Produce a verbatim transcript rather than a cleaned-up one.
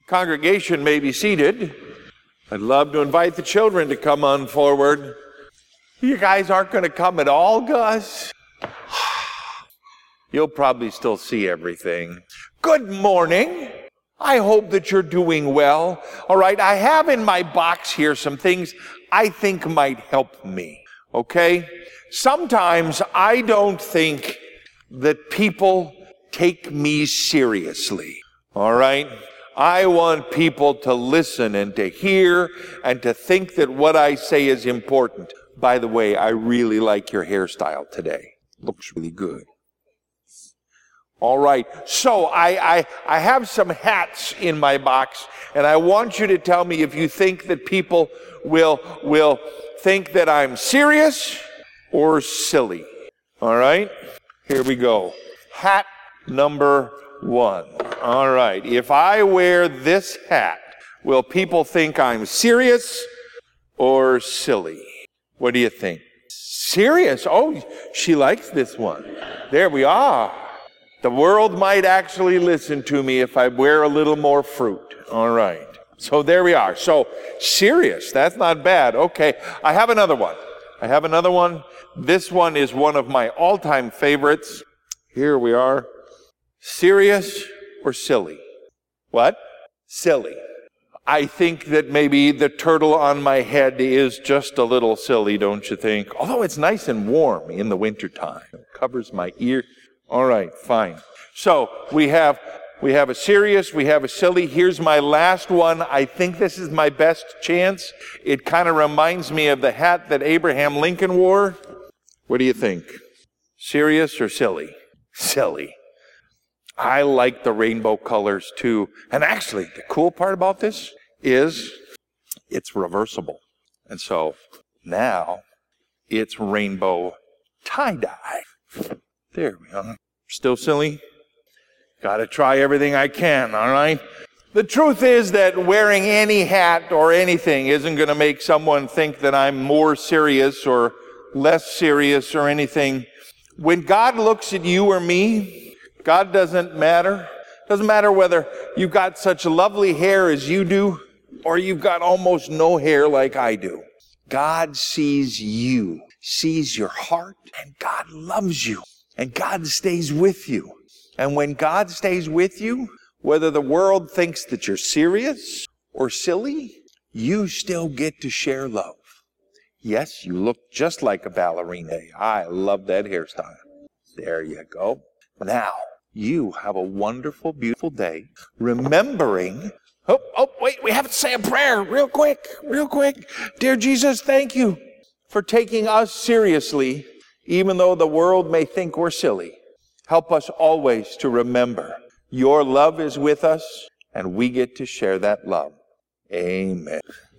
Congregation may be seated. I'd love to invite the children to come on forward. You guys aren't going to come at all, Gus? You'll probably still see everything. Good morning. I hope that you're doing well. All right, I have in my box here some things I think might help me, okay? Sometimes I don't think that people take me seriously, all right? I want people to listen and to hear and to think that what I say is important. By the way, I really like your hairstyle today. Looks really good. All right, so I, I, I have some hats in my box, and I want you to tell me if you think that people will, will think that I'm serious or silly. All right, here we go. Hat number one. All right, if I wear this hat, will people think I'm serious or silly? What do you think? Serious? Oh, she likes this one. There we are. The world might actually listen to me if I wear a little more fruit. All right. So there we are. So serious. That's not bad. Okay. I have another one. I have another one. This one is one of my all-time favorites. Here we are. Serious or silly? What? Silly. I think that maybe the turtle on my head is just a little silly, don't you think? Although it's nice and warm in the wintertime. It covers my ear. All right, fine. So we have we have a serious, we have a silly. Here's my last one. I think this is my best chance. It kind of reminds me of the hat that Abraham Lincoln wore. What do you think? Serious or silly? Silly. I like the rainbow colors too. And actually, the cool part about this is it's reversible. And so now it's rainbow tie-dye. There we are. Still silly? Got to try everything I can, all right? The truth is that wearing any hat or anything isn't going to make someone think that I'm more serious or less serious or anything. When God looks at you or me, God doesn't matter. Doesn't matter whether you've got such lovely hair as you do or you've got almost no hair like I do. God sees you, sees your heart, and God loves you. And God stays with you. And when God stays with you, whether the world thinks that you're serious or silly, you still get to share love. Yes, you look just like a ballerina. I love that hairstyle. There you go. Now, you have a wonderful, beautiful day, remembering... Oh, oh, wait, we have to say a prayer real quick, real quick. Dear Jesus, thank you for taking us seriously, even though the world may think we're silly. Help us always to remember your love is with us, and we get to share that love. Amen.